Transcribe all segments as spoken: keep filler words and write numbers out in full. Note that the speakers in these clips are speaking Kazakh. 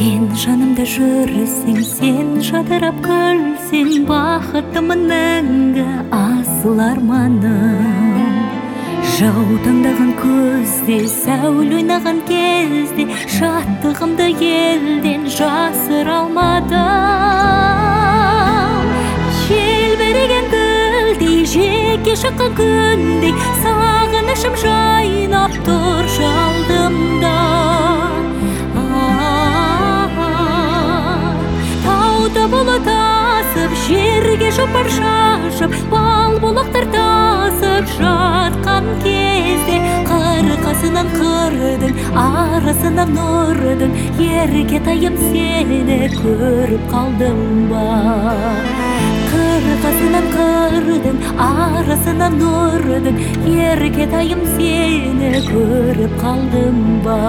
Сен жанымда жүрсең, сен жадырап күлсең, бақытымын мәңгі асыл арманым. Жаутаңдаған көзде, сәуле ойнаған кезде, шаттығымды елден жасыра алмадым. Желбіреген гүлдей, жеке шыққан күндей, сағынышым жайнап тұр жалдымда. Тауда бұлыт асып, жерге жопар шашып, бал бұлақтар тасып жатқан кезде, қырқасынан қырдың, арасынан нұрдың, ерке тайым сені көріп қалдым ба? Қырқасынан қырдың, арасынан нұрдың, ерке тайым сені көріп қалдым ба?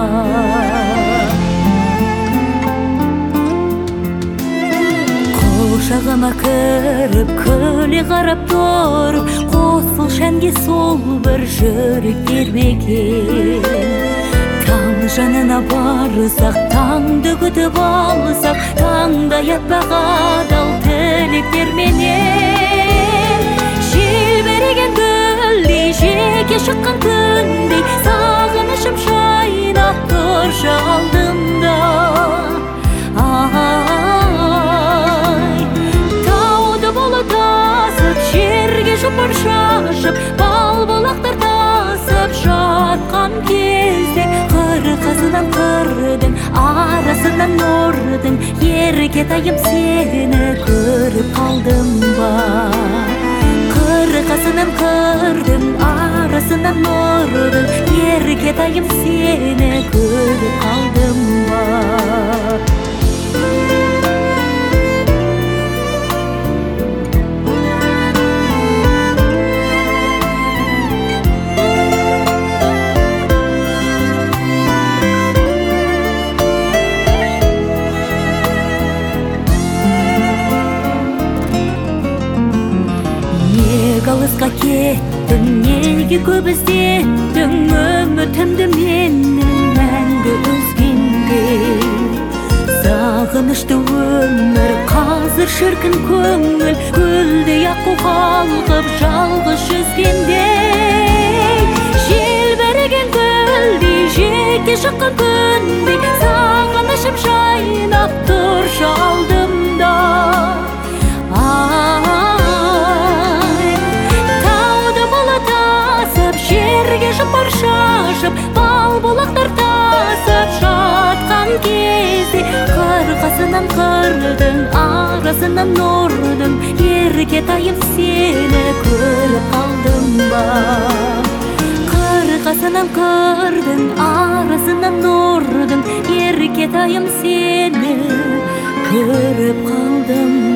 Құшағыма кіріп, күле қарап тұрып, қосыл шәнге сол бір жүрек тербеген. Таң жанына барысақ, таңды күтіп алысақ, таңдай аппақ адал тілектерменен. Желбіреген гүлдей, жеке шыққан күндей, сағынышым жайнап тұр жалдымда. Жерге жопар шашып, бал бұлақтар тасып жатқан кезде, қырқасынан қырдың, арасынан нұрдың, ерке тайым сені көріп қалдым ба? Қырқасынан қырдың, арасынан нұрдың, ерке тайым сені көріп қалдым ба? Алысқа кеттің, неге көп іздеттің, үмітімді менің мәңгі үзгендей. Сағынышты өмір, қазір шіркін көңіл, гүлдей аққу қалқып жалғыз жүзгендей. Желбіреген гүлдей, жеке шыққан күндей, сағынышым жайнап тұр жалдымда. Жерге жопар шашып, бал бұлақтар тасып жатқан кезде, қырқасынан қырдың, арасынан нұрдың, ерке тайым сені көріп қалдым ба? Қырқасынан қырдың, арасынан нұрдың, ерке тайым сені көріп қалдым